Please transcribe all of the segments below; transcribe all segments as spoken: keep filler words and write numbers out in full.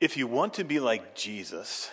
If you want to be like Jesus,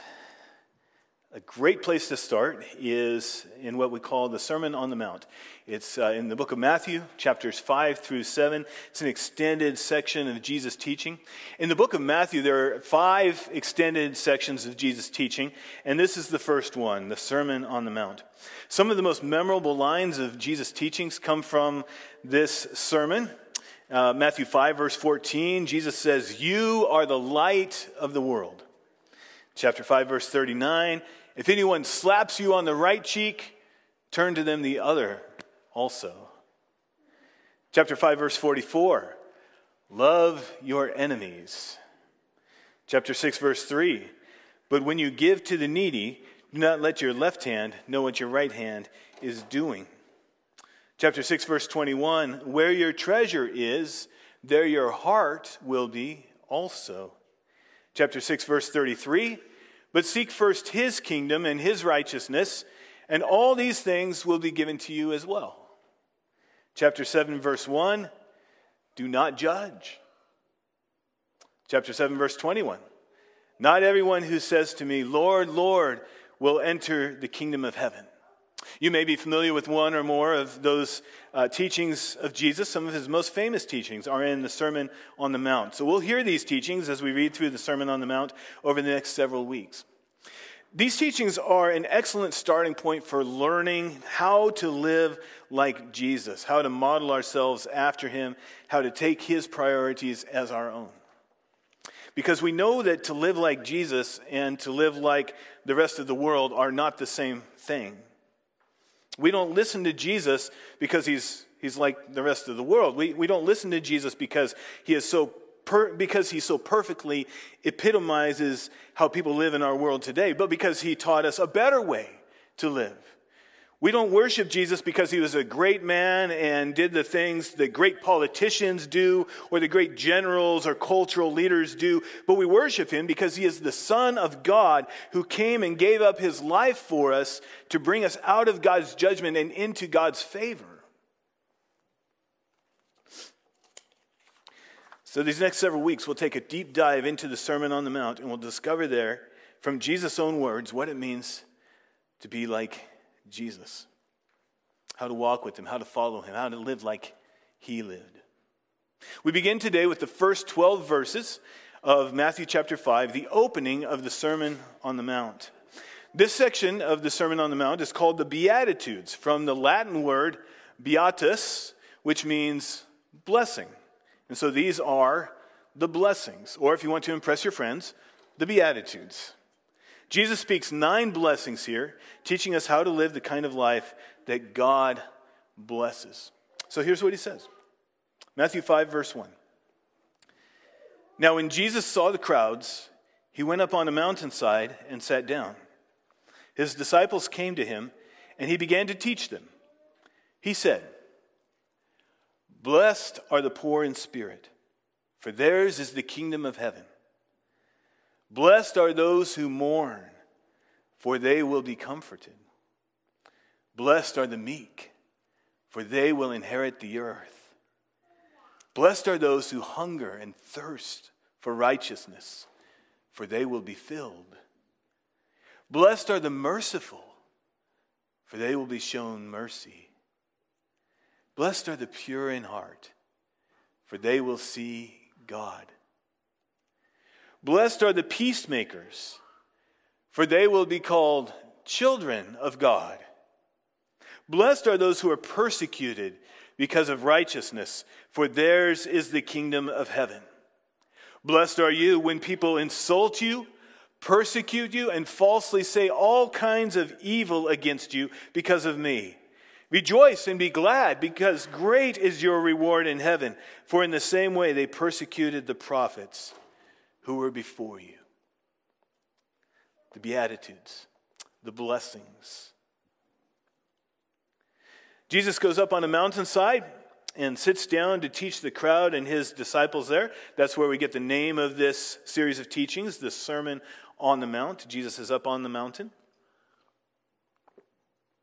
a great place to start is in what we call the Sermon on the Mount. It's uh, in the book of Matthew, chapters five through seven. It's an extended section of Jesus' teaching. In the book of Matthew, there are five extended sections of Jesus' teaching, and this is the first one, the Sermon on the Mount. Some of the most memorable lines of Jesus' teachings come from this sermon. Uh, Matthew five, verse fourteen, Jesus says, "You are the light of the world." Chapter five, verse thirty-nine, "If anyone slaps you on the right cheek, turn to them the other also." Chapter five, verse forty-four, "Love your enemies." Chapter six, verse three, "But when you give to the needy, do not let your left hand know what your right hand is doing." Chapter six, verse twenty-one, "Where your treasure is, there your heart will be also." Chapter six, verse thirty-three, "But seek first his kingdom and his righteousness, and all these things will be given to you as well." Chapter seven, verse one, "Do not judge." Chapter seven, verse twenty-one, "Not everyone who says to me, 'Lord, Lord,' will enter the kingdom of heaven." You may be familiar with one or more of those uh, teachings of Jesus. Some of his most famous teachings are in the Sermon on the Mount. So we'll hear these teachings as we read through the Sermon on the Mount over the next several weeks. These teachings are an excellent starting point for learning how to live like Jesus, how to model ourselves after him, how to take his priorities as our own. Because we know that to live like Jesus and to live like the rest of the world are not the same thing. We don't listen to Jesus because he's he's like the rest of the world. We we don't listen to Jesus because he is so per, because he so perfectly epitomizes how people live in our world today, but because he taught us a better way to live. We don't worship Jesus because he was a great man and did the things that great politicians do or the great generals or cultural leaders do, but we worship him because he is the Son of God who came and gave up his life for us to bring us out of God's judgment and into God's favor. So these next several weeks, we'll take a deep dive into the Sermon on the Mount, and we'll discover there, from Jesus' own words, what it means to be like Jesus, how to walk with him, how to follow him, how to live like he lived. We begin today with the first twelve verses of Matthew chapter five, the opening of the Sermon on the Mount. This section of the Sermon on the Mount is called the Beatitudes, from the Latin word beatus, which means blessing. And so these are the blessings, or if you want to impress your friends, the Beatitudes. Jesus speaks nine blessings here, teaching us how to live the kind of life that God blesses. So here's what he says. Matthew five, verse one. "Now when Jesus saw the crowds, he went up on a mountainside and sat down. His disciples came to him, and he began to teach them. He said, 'Blessed are the poor in spirit, for theirs is the kingdom of heaven. Blessed are those who mourn, for they will be comforted. Blessed are the meek, for they will inherit the earth. Blessed are those who hunger and thirst for righteousness, for they will be filled. Blessed are the merciful, for they will be shown mercy. Blessed are the pure in heart, for they will see God. Blessed are the peacemakers, for they will be called children of God. Blessed are those who are persecuted because of righteousness, for theirs is the kingdom of heaven. Blessed are you when people insult you, persecute you, and falsely say all kinds of evil against you because of me. Rejoice and be glad, because great is your reward in heaven, for in the same way they persecuted the prophets who were before you.'" The Beatitudes, the blessings. Jesus goes up on a mountainside and sits down to teach the crowd and his disciples there. That's where we get the name of this series of teachings, the Sermon on the Mount. Jesus is up on the mountain.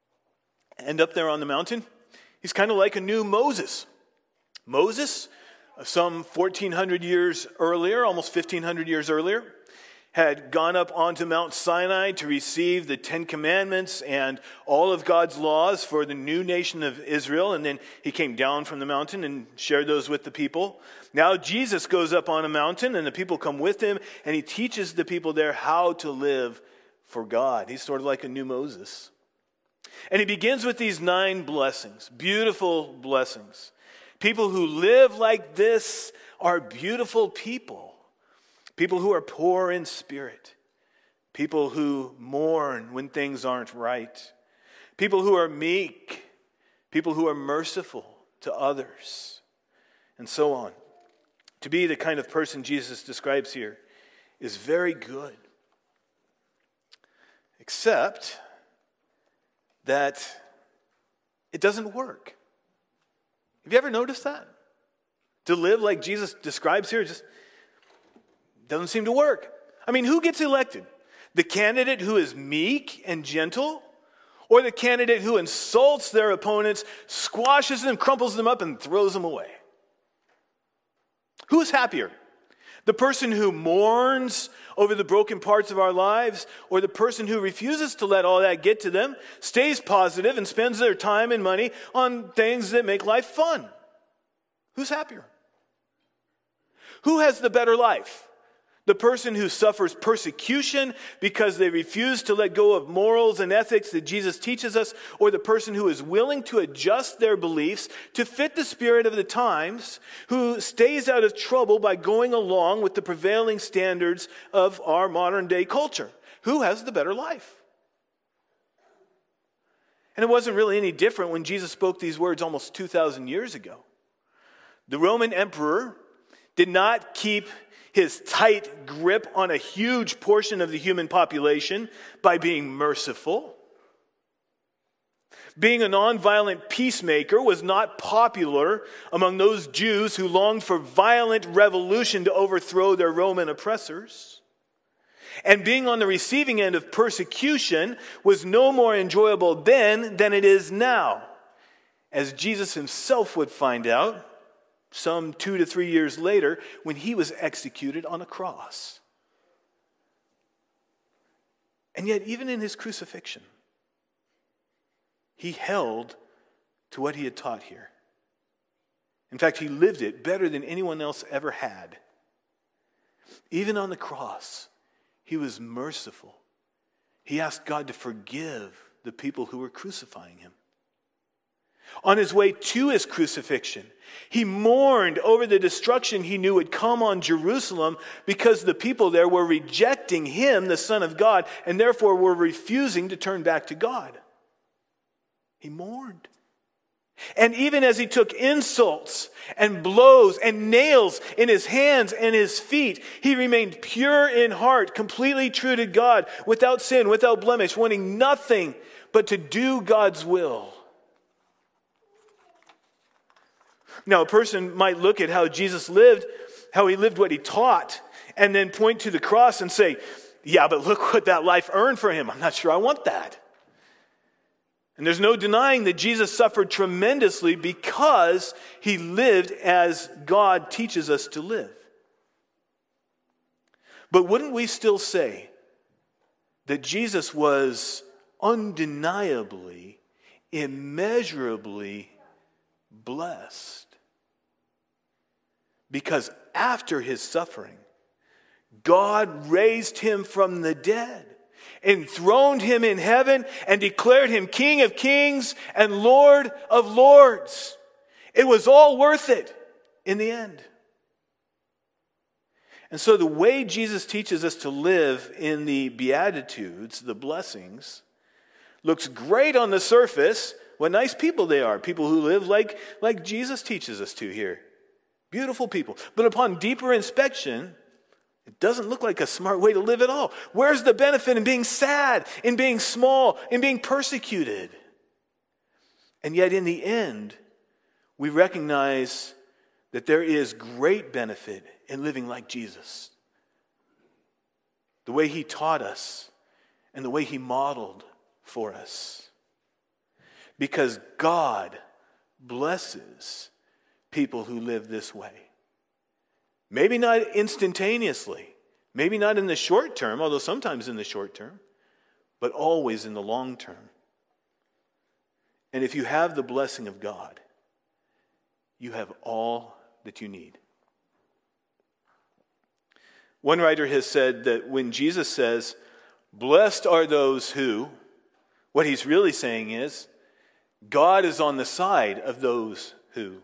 And up there on the mountain, he's kind of like a new Moses. Moses some fourteen hundred years earlier, almost fifteen hundred years earlier, had gone up onto Mount Sinai to receive the Ten Commandments and all of God's laws for the new nation of Israel. And then he came down from the mountain and shared those with the people. Now Jesus goes up on a mountain and the people come with him, and he teaches the people there how to live for God. He's sort of like a new Moses. And he begins with these nine blessings, beautiful blessings. People who live like this are beautiful people. People who are poor in spirit. People who mourn when things aren't right. People who are meek. People who are merciful to others. And so on. To be the kind of person Jesus describes here is very good. Except that it doesn't work. Have you ever noticed that? To live like Jesus describes here just doesn't seem to work. I mean, who gets elected? The candidate who is meek and gentle? Or the candidate who insults their opponents, squashes them, crumples them up, and throws them away? Who is happier? The person who mourns over the broken parts of our lives, or the person who refuses to let all that get to them, stays positive, and spends their time and money on things that make life fun? Who's happier? Who has the better life? The person who suffers persecution because they refuse to let go of morals and ethics that Jesus teaches us, or the person who is willing to adjust their beliefs to fit the spirit of the times, who stays out of trouble by going along with the prevailing standards of our modern day culture? Who has the better life? And it wasn't really any different when Jesus spoke these words almost two thousand years ago. The Roman emperor did not keep his tight grip on a huge portion of the human population by being merciful. Being a nonviolent peacemaker was not popular among those Jews who longed for violent revolution to overthrow their Roman oppressors. And being on the receiving end of persecution was no more enjoyable then than it is now, as Jesus himself would find out some two to three years later when he was executed on a cross. And yet, even in his crucifixion, he held to what he had taught here. In fact, he lived it better than anyone else ever had. Even on the cross, he was merciful. He asked God to forgive the people who were crucifying him. On his way to his crucifixion, he mourned over the destruction he knew would come on Jerusalem because the people there were rejecting him, the Son of God, and therefore were refusing to turn back to God. He mourned. And even as he took insults and blows and nails in his hands and his feet, he remained pure in heart, completely true to God, without sin, without blemish, wanting nothing but to do God's will. Now, a person might look at how Jesus lived, how he lived what he taught, and then point to the cross and say, yeah, but look what that life earned for him. I'm not sure I want that. And there's no denying that Jesus suffered tremendously because he lived as God teaches us to live. But wouldn't we still say that Jesus was undeniably, immeasurably blessed? Because after his suffering, God raised him from the dead, enthroned him in heaven, and declared him King of kings and Lord of lords. It was all worth it in the end. And so the way Jesus teaches us to live in the Beatitudes, the blessings, looks great on the surface. What nice people they are. People who live like, like Jesus teaches us to here. Beautiful people. But upon deeper inspection, it doesn't look like a smart way to live at all. Where's the benefit in being sad, in being small, in being persecuted? And yet in the end, we recognize that there is great benefit in living like Jesus. The way he taught us and the way he modeled for us. Because God blesses people who live this way. Maybe not instantaneously. Maybe not in the short term, although sometimes in the short term, but always in the long term. And if you have the blessing of God, you have all that you need. One writer has said that when Jesus says, "Blessed are those who," what he's really saying is, God is on the side of those who.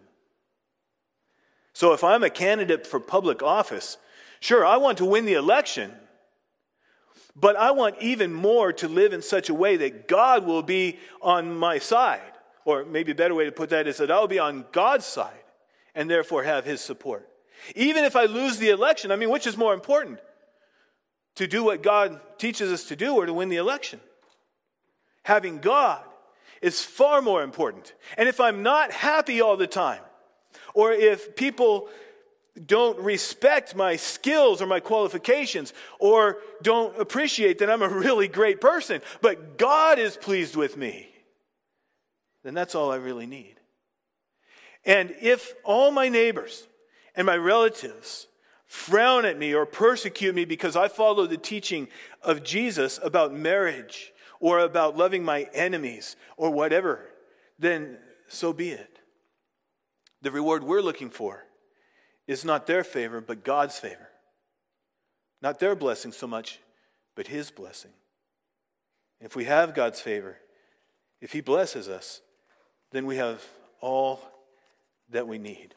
So if I'm a candidate for public office, sure, I want to win the election, but I want even more to live in such a way that God will be on my side. Or maybe a better way to put that is that I'll be on God's side and therefore have his support. Even if I lose the election, I mean, which is more important? To do what God teaches us to do or to win the election? Having God is far more important. And if I'm not happy all the time, or if people don't respect my skills or my qualifications, or don't appreciate that I'm a really great person, but God is pleased with me, then that's all I really need. And if all my neighbors and my relatives frown at me or persecute me because I follow the teaching of Jesus about marriage or about loving my enemies or whatever, then so be it. The reward we're looking for is not their favor, but God's favor. Not their blessing so much, but his blessing. If we have God's favor, if he blesses us, then we have all that we need.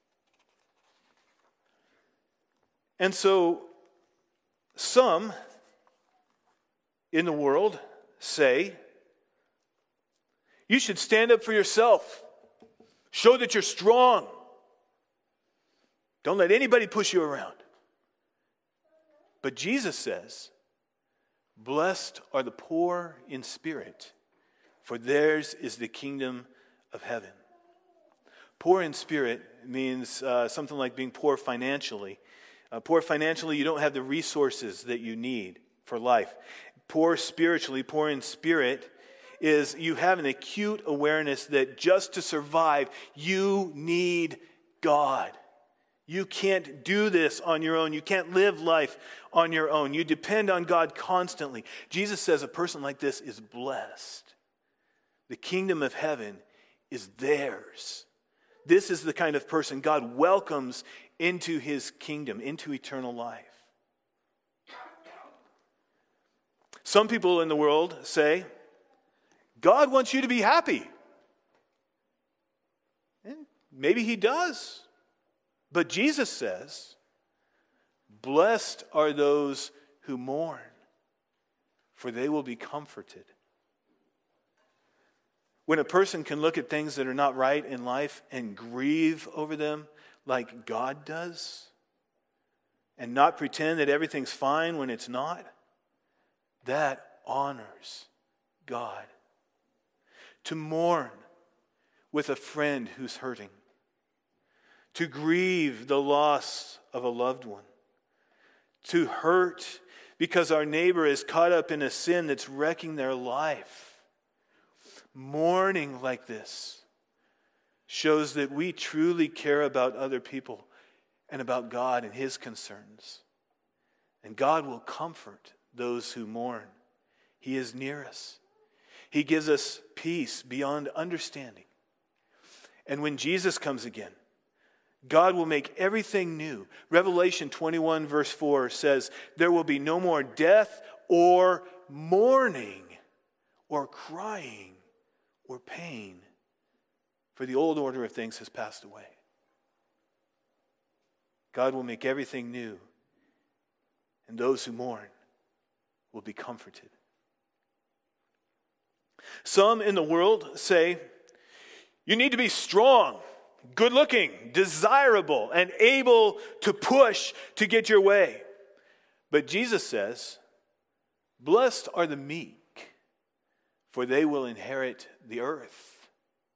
And so, some in the world say, you should stand up for yourself. Show that you're strong. Don't let anybody push you around. But Jesus says, blessed are the poor in spirit, for theirs is the kingdom of heaven. Poor in spirit means uh, something like being poor financially. Uh, poor financially, you don't have the resources that you need for life. Poor spiritually, poor in spirit, is you have an acute awareness that just to survive, you need God. You can't do this on your own. You can't live life on your own. You depend on God constantly. Jesus says a person like this is blessed. The kingdom of heaven is theirs. This is the kind of person God welcomes into his kingdom, into eternal life. Some people in the world say, God wants you to be happy. And maybe he does. But Jesus says, blessed are those who mourn, for they will be comforted. When a person can look at things that are not right in life and grieve over them like God does, and not pretend that everything's fine when it's not, that honors God. To mourn with a friend who's hurting. To grieve the loss of a loved one. To hurt because our neighbor is caught up in a sin that's wrecking their life. Mourning like this shows that we truly care about other people and about God and his concerns. And God will comfort those who mourn. He is near us. He gives us peace beyond understanding. And when Jesus comes again, God will make everything new. Revelation twenty-one verse four says, there will be no more death or mourning or crying or pain, for the old order of things has passed away. God will make everything new, and those who mourn will be comforted. Some in the world say, you need to be strong, good-looking, desirable, and able to push to get your way. But Jesus says, blessed are the meek, for they will inherit the earth.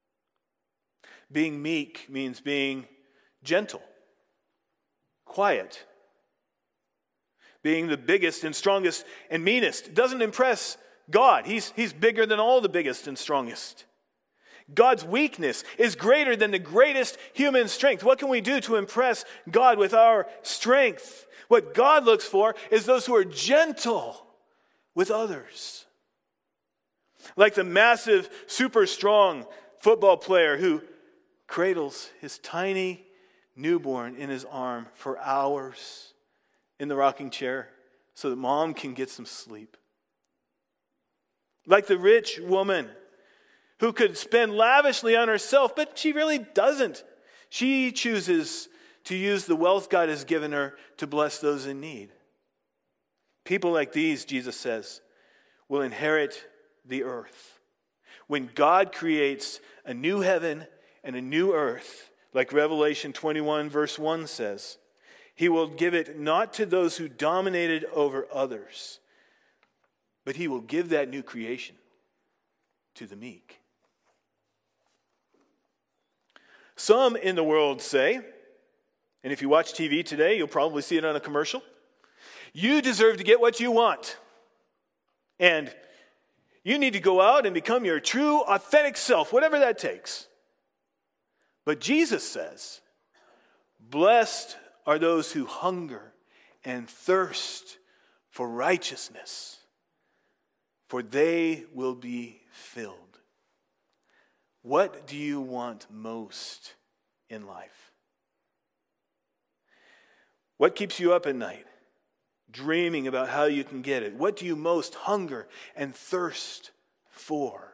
Being meek means being gentle, quiet. Being the biggest and strongest and meanest doesn't impress God. He's, he's bigger than all the biggest and strongest. God's weakness is greater than the greatest human strength. What can we do to impress God with our strength? What God looks for is those who are gentle with others. Like the massive, super strong football player who cradles his tiny newborn in his arm for hours in the rocking chair so that mom can get some sleep. Like the rich woman who could spend lavishly on herself, but she really doesn't. She chooses to use the wealth God has given her to bless those in need. People like these, Jesus says, will inherit the earth. When God creates a new heaven and a new earth, like Revelation twenty-one verse one says, he will give it not to those who dominated over others, but he will give that new creation to the meek. Some in the world say, and if you watch T V today, you'll probably see it on a commercial, you deserve to get what you want. And you need to go out and become your true, authentic self, whatever that takes. But Jesus says, blessed are those who hunger and thirst for righteousness, for they will be filled. What do you want most in life? What keeps you up at night, dreaming about how you can get it? What do you most hunger and thirst for?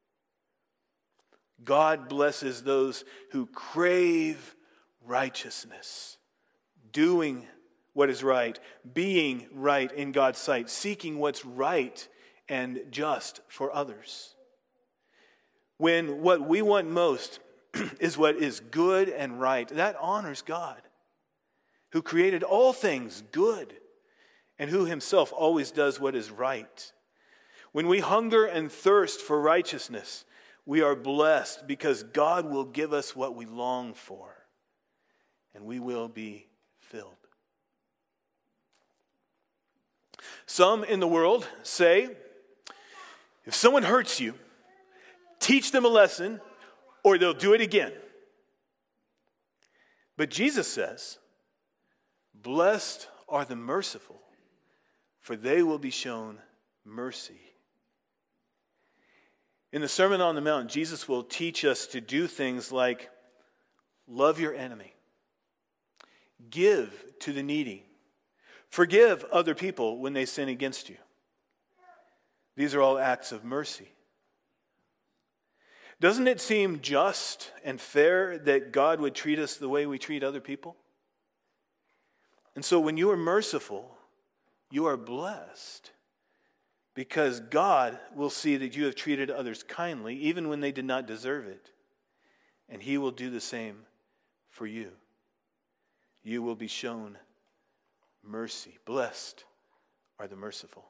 God blesses those who crave righteousness, doing what is right, being right in God's sight, seeking what's right and just for others. When what we want most is what is good and right, that honors God, who created all things good and who himself always does what is right. When we hunger and thirst for righteousness, we are blessed because God will give us what we long for, and we will be filled. Some in the world say, if someone hurts you, teach them a lesson, or they'll do it again. But Jesus says, blessed are the merciful, for they will be shown mercy. In the Sermon on the Mount, Jesus will teach us to do things like love your enemy, give to the needy, forgive other people when they sin against you. These are all acts of mercy. Doesn't it seem just and fair that God would treat us the way we treat other people? And so when you are merciful, you are blessed, because God will see that you have treated others kindly, even when they did not deserve it. And he will do the same for you. You will be shown mercy. Blessed are the merciful.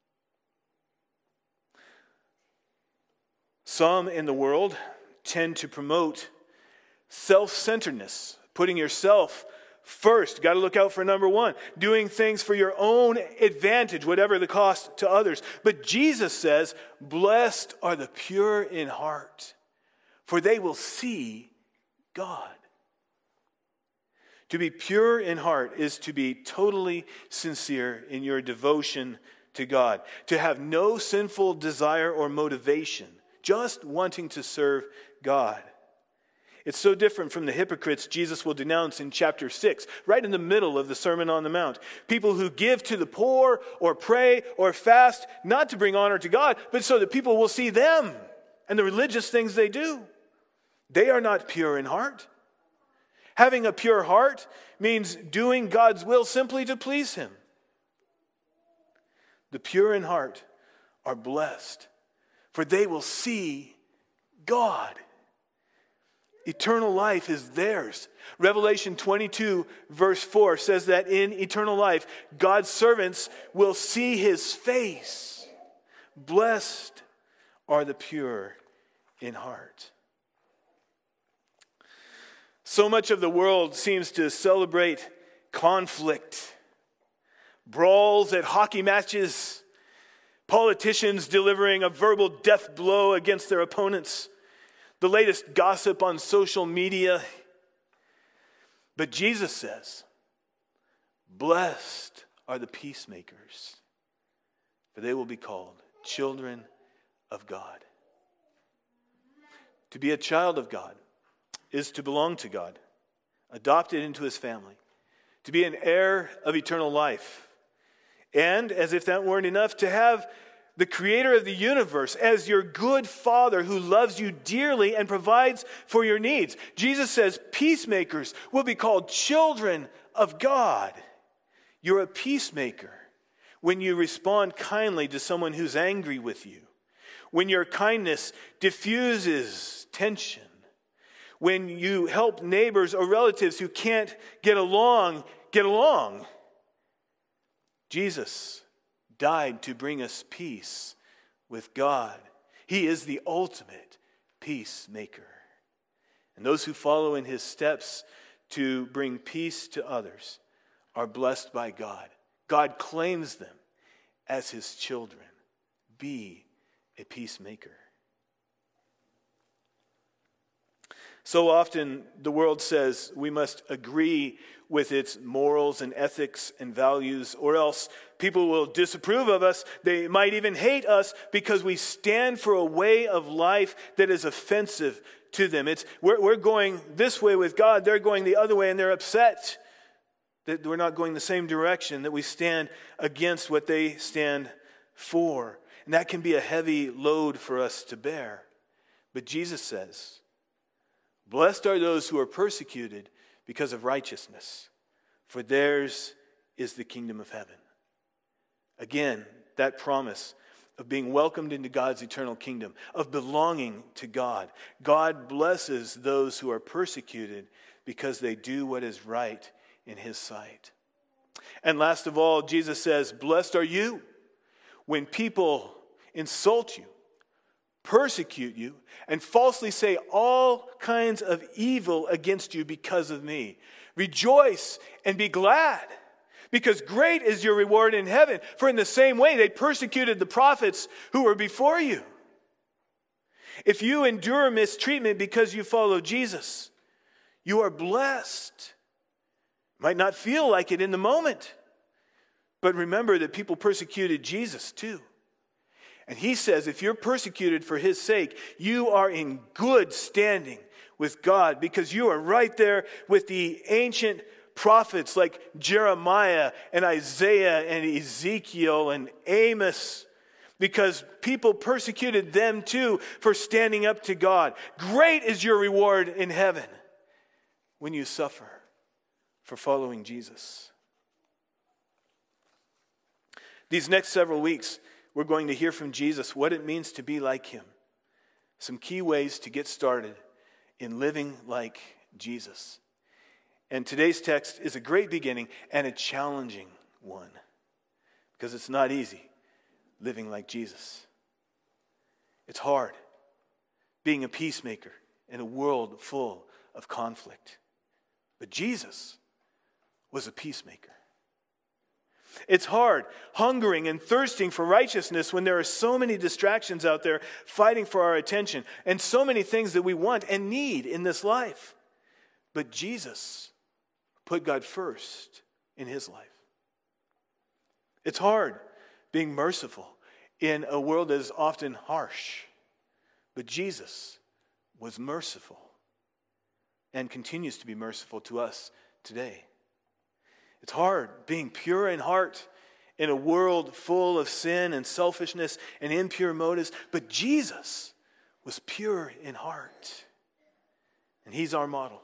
Some in the world tend to promote self-centeredness, putting yourself first. Got to look out for number one. Doing things for your own advantage, whatever the cost to others. But Jesus says, blessed are the pure in heart, for they will see God. To be pure in heart is to be totally sincere in your devotion to God. To have no sinful desire or motivation, just wanting to serve God. It's so different from the hypocrites Jesus will denounce in chapter six, right in the middle of the Sermon on the Mount. People who give to the poor or pray or fast, not to bring honor to God, but so that people will see them and the religious things they do. They are not pure in heart. Having a pure heart means doing God's will simply to please him. The pure in heart are blessed, for they will see God. Eternal life is theirs. Revelation twenty-two verse four says that in eternal life, God's servants will see his face. Blessed are the pure in heart. So much of the world seems to celebrate conflict, brawls at hockey matches, politicians delivering a verbal death blow against their opponents. the latest gossip on social media. But Jesus says, blessed are the peacemakers, for they will be called children of God. To be a child of God is to belong to God, adopted into his family, to be an heir of eternal life, and, as if that weren't enough, to have the creator of the universe as your good father who loves you dearly and provides for your needs. Jesus says peacemakers will be called children of God. You're a peacemaker when you respond kindly to someone who's angry with you, when your kindness diffuses tension, when you help neighbors or relatives who can't get along, get along. Jesus died to bring us peace with God. He is the ultimate peacemaker. And those who follow in his steps to bring peace to others are blessed by God. God claims them as his children. Be a peacemaker. So often the world says we must agree with its morals and ethics and values, or else people will disapprove of us. They might even hate us because we stand for a way of life that is offensive to them. It's we're, we're going this way with God, they're going the other way, and they're upset that we're not going the same direction, that we stand against what they stand for. And that can be a heavy load for us to bear. But Jesus says, blessed are those who are persecuted because of righteousness, for theirs is the kingdom of heaven. Again, that promise of being welcomed into God's eternal kingdom, of belonging to God. God blesses those who are persecuted because they do what is right in his sight. And last of all, Jesus says, blessed are you when people insult you, persecute you, and falsely say all kinds of evil against you because of me. Rejoice and be glad, because great is your reward in heaven. For in the same way they persecuted the prophets who were before you. If you endure mistreatment because you follow Jesus, you are blessed. Might not feel like it in the moment, but remember that people persecuted Jesus too. And he says, if you're persecuted for his sake, you are in good standing with God, because you are right there with the ancient prophets like Jeremiah and Isaiah and Ezekiel and Amos, because people persecuted them too for standing up to God. Great is your reward in heaven when you suffer for following Jesus. These next several weeks, we're going to hear from Jesus what it means to be like him. Some key ways to get started in living like Jesus. And today's text is a great beginning and a challenging one, because it's not easy living like Jesus. It's hard being a peacemaker in a world full of conflict. But Jesus was a peacemaker. It's hard, hungering and thirsting for righteousness when there are so many distractions out there fighting for our attention and so many things that we want and need in this life. But Jesus put God first in his life. It's hard being merciful in a world that is often harsh. But Jesus was merciful and continues to be merciful to us today. It's hard being pure in heart in a world full of sin and selfishness and impure motives. But Jesus was pure in heart. And he's our model.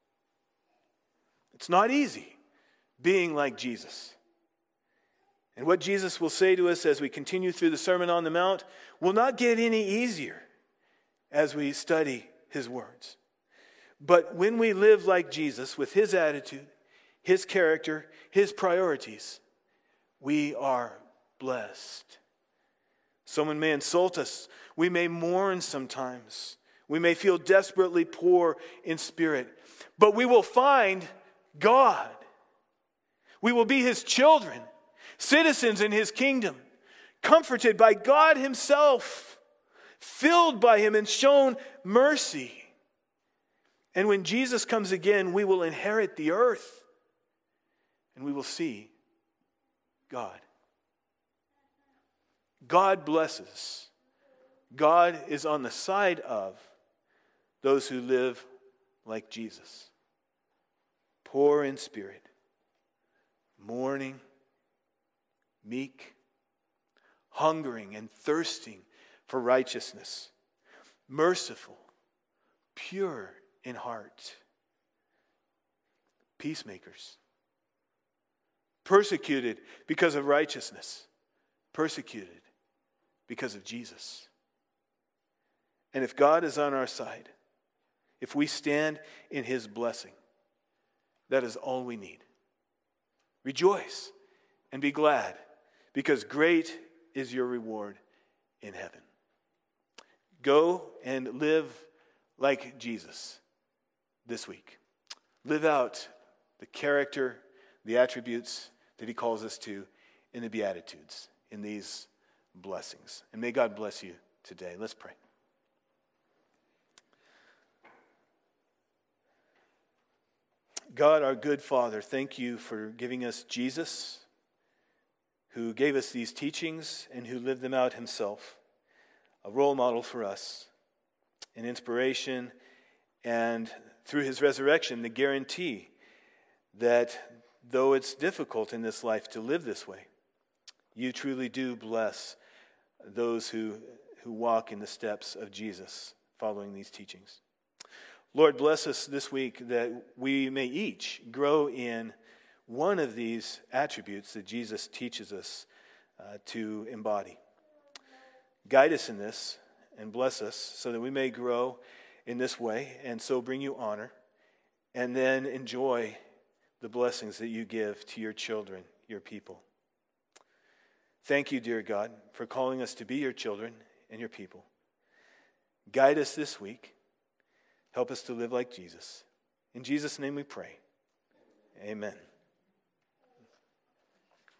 It's not easy being like Jesus. And what Jesus will say to us as we continue through the Sermon on the Mount will not get any easier as we study his words. But when we live like Jesus with his attitude, his character, his priorities, we are blessed. Someone may insult us. We may mourn sometimes. We may feel desperately poor in spirit. But we will find God. We will be his children, citizens in his kingdom, comforted by God himself, filled by him and shown mercy. And when Jesus comes again, we will inherit the earth and we will see God. God blesses. God is on the side of those who live like Jesus. Poor in spirit, mourning, meek, hungering and thirsting for righteousness, merciful, pure in heart, peacemakers, persecuted because of righteousness, persecuted because of Jesus. And if God is on our side, if we stand in his blessing, that is all we need. Rejoice and be glad, because great is your reward in heaven. Go and live like Jesus this week. Live out the character, the attributes that he calls us to in the Beatitudes, in these blessings. And may God bless you today. Let's pray. God, our good Father, thank you for giving us Jesus, who gave us these teachings and who lived them out himself, a role model for us, an inspiration, and through his resurrection, the guarantee that though it's difficult in this life to live this way, you truly do bless those who, who walk in the steps of Jesus, following these teachings. Lord, bless us this week that we may each grow in one of these attributes that Jesus teaches us uh, to embody. Guide us in this and bless us so that we may grow in this way and so bring you honor and then enjoy the blessings that you give to your children, your people. Thank you, dear God, for calling us to be your children and your people. Guide us this week. Help us to live like Jesus. In Jesus' name we pray. Amen.